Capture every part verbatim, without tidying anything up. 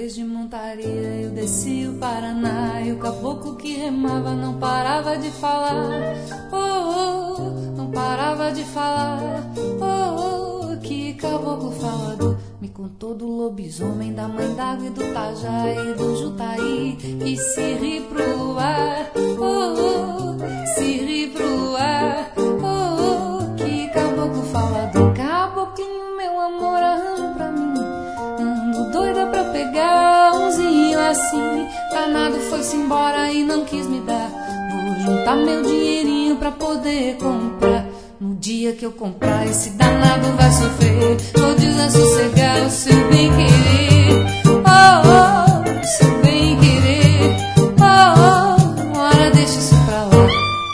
vez de montaria eu desci o Paraná e o caboclo que remava não parava de falar. Oh, oh, não parava de falar. Oh, oh, que caboclo falador. Me contou do lobisomem, da mãe d'água e do tajá e do jutaí que se ri pro luar. Oh, oh, se ri pro luar. Oh, oh, que caboclo falador. Caboclinho, meu amor, arranja pra mim. Ando doida pra pegar umzinho assim. Danado foi-se embora e não quis me dar. Vou juntar meu dinheirinho pra poder comprar. No dia que eu comprar, esse danado vai sofrer. Vou desassossegar o seu bem-querer. Oh, oh, seu bem-querer. Oh, oh, ora deixa isso pra lá.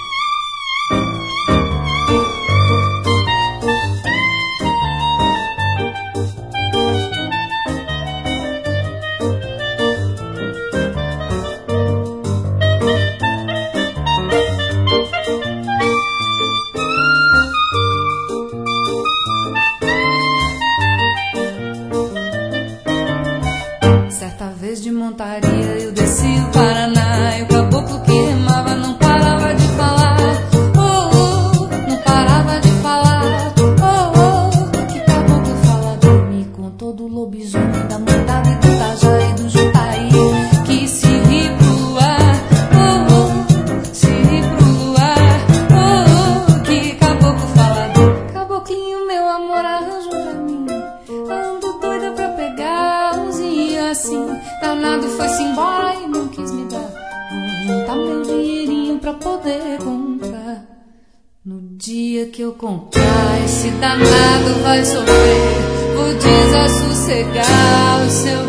De montaria eu desci o Paraná e o caboclo que remava não parava de falar. Oh, oh, não parava de falar. Oh, oh, que caboclo falador. Me contou do lobisomem, da mandada e do tajá e do jutaí que se ri pro luar. Oh, oh, se ri pro luar. Oh, oh, que caboclo falador. Caboclinho, meu amor, arranjo pra mim. Ando doida pra pegar umzinho assim. Danado foi-se embora e não quis me dar. Vou juntar meu dinheirinho pra poder comprar. No dia que eu comprar, esse danado vai sofrer. Vou desassossegar o seu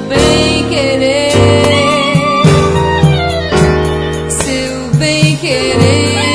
bem-querer. Seu bem-querer.